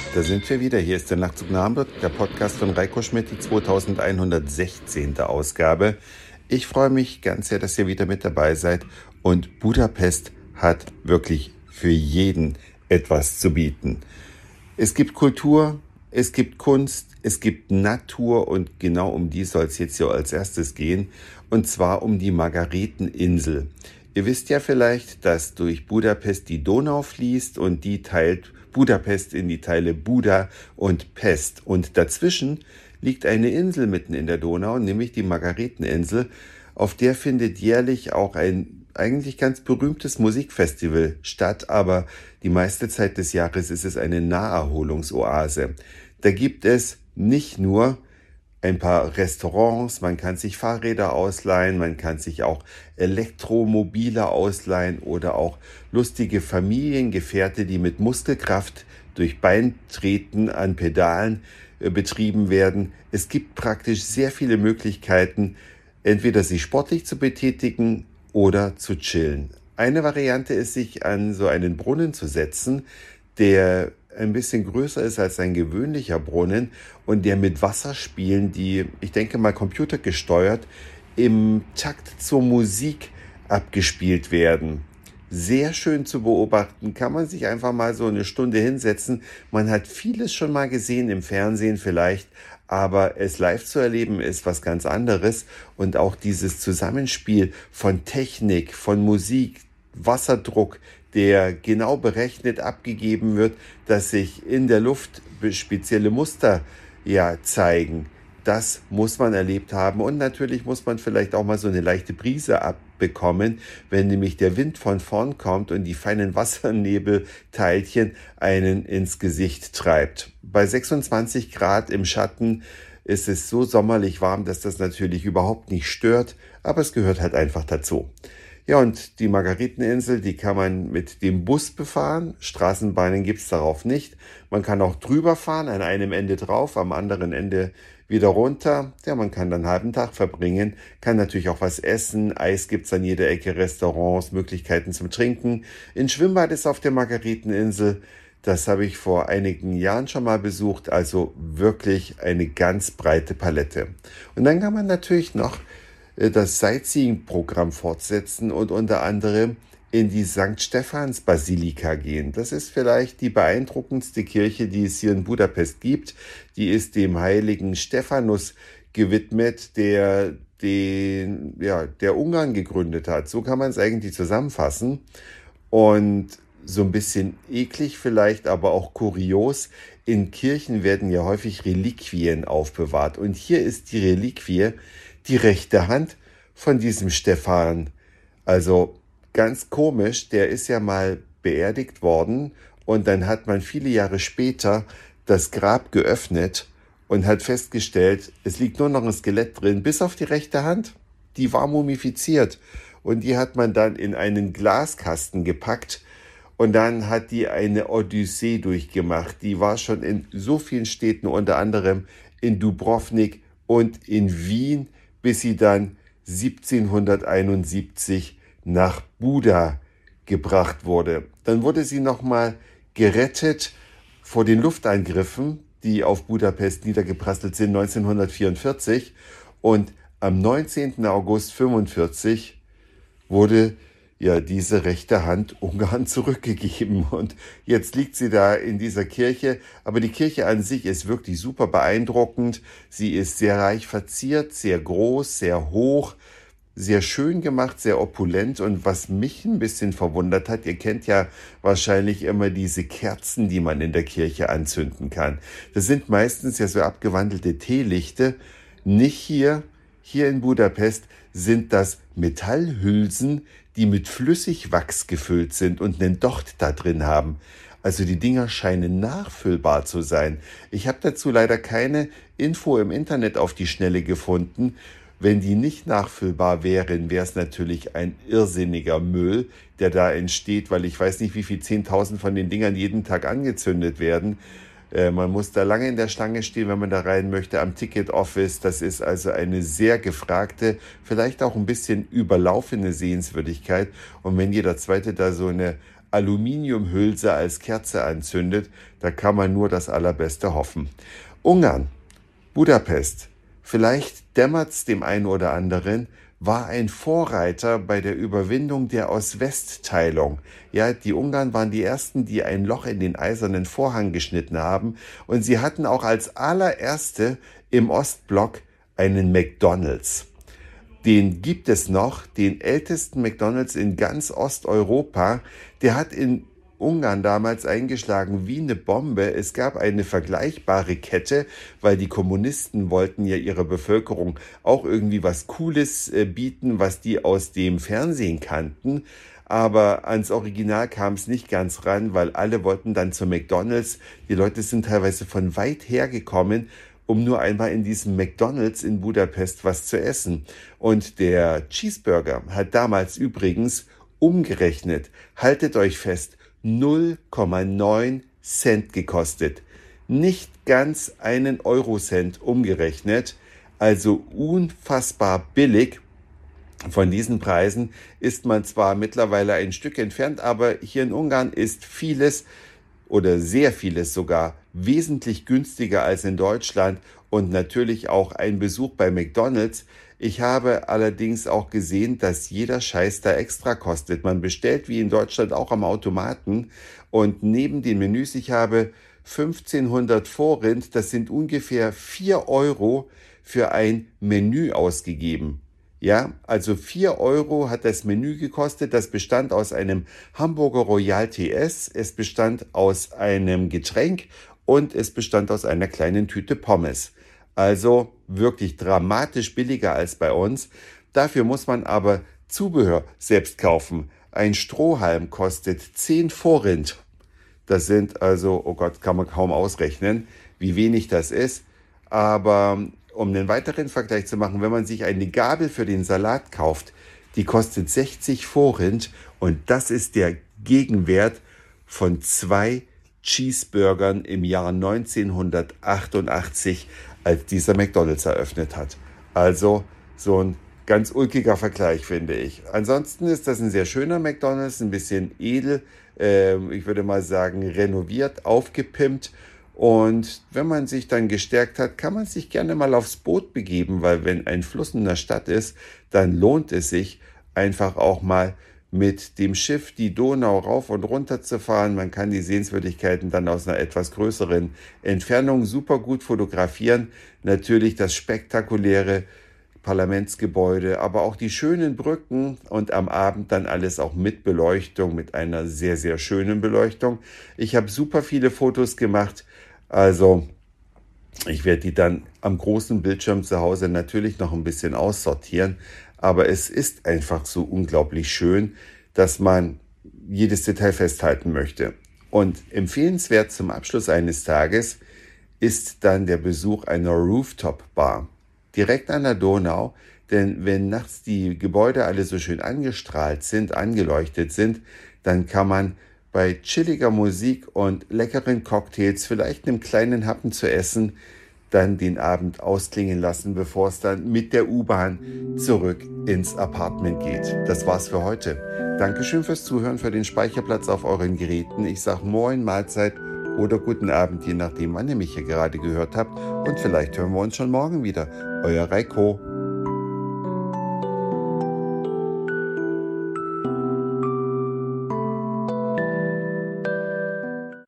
Da sind wir wieder. Hier ist der Nachtzug nach Hamburg, der Podcast von Reiko Schmidt, die 2116. Ausgabe. Ich freue mich ganz sehr, dass ihr wieder mit dabei seid. Und Budapest hat wirklich für jeden etwas zu bieten. Es gibt Kultur, es gibt Kunst, es gibt Natur und genau um die soll es jetzt hier als erstes gehen. Und zwar um die Margareteninsel. Ihr wisst ja vielleicht, dass durch Budapest die Donau fließt und die teilt Budapest in die Teile Buda und Pest. Und dazwischen liegt eine Insel mitten in der Donau, nämlich die Margareteninsel. Auf der findet jährlich auch ein eigentlich ganz berühmtes Musikfestival statt, aber die meiste Zeit des Jahres ist es eine Naherholungsoase. Da gibt es nicht nur ein paar Restaurants, man kann sich Fahrräder ausleihen, man kann sich auch Elektromobile ausleihen oder auch lustige Familiengefährte, die mit Muskelkraft durch Beintreten an Pedalen betrieben werden. Es gibt praktisch sehr viele Möglichkeiten, entweder sich sportlich zu betätigen oder zu chillen. Eine Variante ist, sich an so einen Brunnen zu setzen, der ein bisschen größer ist als ein gewöhnlicher Brunnen und der mit Wasserspielen, die, ich denke mal, computergesteuert, im Takt zur Musik abgespielt werden. Sehr schön zu beobachten, kann man sich einfach mal so eine Stunde hinsetzen. Man hat vieles schon mal gesehen im Fernsehen vielleicht, aber es live zu erleben ist was ganz anderes. Und auch dieses Zusammenspiel von Technik, von Musik, Wasserdruck, der genau berechnet abgegeben wird, dass sich in der Luft spezielle Muster zeigen. Das muss man erlebt haben und natürlich muss man vielleicht auch mal so eine leichte Brise abbekommen, wenn nämlich der Wind von vorn kommt und die feinen Wassernebelteilchen einen ins Gesicht treibt. Bei 26 Grad im Schatten ist es so sommerlich warm, dass das natürlich überhaupt nicht stört, aber es gehört halt einfach dazu. Ja, und die Margareteninsel, die kann man mit dem Bus befahren. Straßenbahnen gibt's darauf nicht. Man kann auch drüber fahren, an einem Ende drauf, am anderen Ende wieder runter. Ja, man kann dann einen halben Tag verbringen, kann natürlich auch was essen. Eis gibt's an jeder Ecke, Restaurants, Möglichkeiten zum Trinken. Ein Schwimmbad ist auf der Margareteninsel. Das habe ich vor einigen Jahren schon mal besucht. Also wirklich eine ganz breite Palette. Und dann kann man natürlich noch das Sightseeing-Programm fortsetzen und unter anderem in die St. Stephans Basilika gehen. Das ist vielleicht die beeindruckendste Kirche, die es hier in Budapest gibt. Die ist dem heiligen Stephanus gewidmet, der Ungarn gegründet hat. So kann man es eigentlich zusammenfassen. Und so ein bisschen eklig vielleicht, aber auch kurios. In Kirchen werden ja häufig Reliquien aufbewahrt. Und hier ist die Reliquie die rechte Hand von diesem Stephan. Also ganz komisch, der ist ja mal beerdigt worden und dann hat man viele Jahre später das Grab geöffnet und hat festgestellt, es liegt nur noch ein Skelett drin, bis auf die rechte Hand. Die war mumifiziert und die hat man dann in einen Glaskasten gepackt und dann hat die eine Odyssee durchgemacht. Die war schon in so vielen Städten, unter anderem in Dubrovnik und in Wien, bis sie dann 1771 nach Buda gebracht wurde. Dann wurde sie nochmal gerettet vor den Luftangriffen, die auf Budapest niedergeprasselt sind 1944. Und am 19. August 1945 wurde diese rechte Hand Ungarn zurückgegeben. Und jetzt liegt sie da in dieser Kirche. Aber die Kirche an sich ist wirklich super beeindruckend. Sie ist sehr reich verziert, sehr groß, sehr hoch, sehr schön gemacht, sehr opulent. Und was mich ein bisschen verwundert hat, ihr kennt ja wahrscheinlich immer diese Kerzen, die man in der Kirche anzünden kann. Das sind meistens ja so abgewandelte Teelichte. Nicht hier. Hier in Budapest sind das Metallhülsen, die mit Flüssigwachs gefüllt sind und einen Docht da drin haben. Also die Dinger scheinen nachfüllbar zu sein. Ich habe dazu leider keine Info im Internet auf die Schnelle gefunden. Wenn die nicht nachfüllbar wären, wäre es natürlich ein irrsinniger Müll, der da entsteht, weil ich weiß nicht, wie viel 10.000 von den Dingern jeden Tag angezündet werden. Man muss da lange in der Schlange stehen, wenn man da rein möchte, am Ticket Office. Das ist also eine sehr gefragte, vielleicht auch ein bisschen überlaufene Sehenswürdigkeit. Und wenn jeder Zweite da so eine Aluminiumhülse als Kerze anzündet, da kann man nur das Allerbeste hoffen. Ungarn, Budapest, vielleicht dämmert's dem einen oder anderen, war ein Vorreiter bei der Überwindung der Ost-West-Teilung. Ja, die Ungarn waren die ersten, die ein Loch in den eisernen Vorhang geschnitten haben, und sie hatten auch als allererste im Ostblock einen McDonald's. Den gibt es noch, den ältesten McDonald's in ganz Osteuropa. Der hat in Ungarn damals eingeschlagen wie eine Bombe. Es gab eine vergleichbare Kette, weil die Kommunisten wollten ja ihrer Bevölkerung auch irgendwie was Cooles bieten, was die aus dem Fernsehen kannten. Aber ans Original kam es nicht ganz ran, weil alle wollten dann zu McDonald's. Die Leute sind teilweise von weit her gekommen, um nur einmal in diesem McDonald's in Budapest was zu essen. Und der Cheeseburger hat damals übrigens umgerechnet, haltet euch fest, 0,9 Cent gekostet. Nicht ganz einen Eurocent umgerechnet, also unfassbar billig. Von diesen Preisen ist man zwar mittlerweile ein Stück entfernt, aber hier in Ungarn ist vieles oder sehr vieles sogar wesentlich günstiger als in Deutschland und natürlich auch ein Besuch bei McDonald's. Ich habe allerdings auch gesehen, dass jeder Scheiß da extra kostet. Man bestellt wie in Deutschland auch am Automaten, und neben den Menüs, ich habe 1500 Forint, das sind ungefähr 4 Euro für ein Menü ausgegeben. Ja, also 4 Euro hat das Menü gekostet. Das bestand aus einem Hamburger Royal TS, es bestand aus einem Getränk und es bestand aus einer kleinen Tüte Pommes. Also wirklich dramatisch billiger als bei uns. Dafür muss man aber Zubehör selbst kaufen. Ein Strohhalm kostet 10 Forint. Das sind also, oh Gott, kann man kaum ausrechnen, wie wenig das ist. Aber um einen weiteren Vergleich zu machen, wenn man sich eine Gabel für den Salat kauft, die kostet 60 Forint, und das ist der Gegenwert von 2 Cheeseburgern im Jahr 1988, als dieser McDonald's eröffnet hat. Also so ein ganz ulkiger Vergleich, finde ich. Ansonsten ist das ein sehr schöner McDonald's, ein bisschen edel, ich würde mal sagen renoviert, aufgepimpt. Und wenn man sich dann gestärkt hat, kann man sich gerne mal aufs Boot begeben, weil wenn ein Fluss in der Stadt ist, dann lohnt es sich einfach auch mal mit dem Schiff die Donau rauf und runter zu fahren. Man kann die Sehenswürdigkeiten dann aus einer etwas größeren Entfernung super gut fotografieren. Natürlich das spektakuläre Parlamentsgebäude, aber auch die schönen Brücken und am Abend dann alles auch mit Beleuchtung, mit einer sehr, sehr schönen Beleuchtung. Ich habe super viele Fotos gemacht, also ich werde die dann am großen Bildschirm zu Hause natürlich noch ein bisschen aussortieren, aber es ist einfach so unglaublich schön, dass man jedes Detail festhalten möchte. Und empfehlenswert zum Abschluss eines Tages ist dann der Besuch einer Rooftop-Bar direkt an der Donau, denn wenn nachts die Gebäude alle so schön angestrahlt sind, angeleuchtet sind, dann kann man bei chilliger Musik und leckeren Cocktails, vielleicht einem kleinen Happen zu essen, dann den Abend ausklingen lassen, bevor es dann mit der U-Bahn zurück ins Apartment geht. Das war's für heute. Dankeschön fürs Zuhören, für den Speicherplatz auf euren Geräten. Ich sag Moin, Mahlzeit oder guten Abend, je nachdem, wann ihr mich hier gerade gehört habt. Und vielleicht hören wir uns schon morgen wieder. Euer Reiko.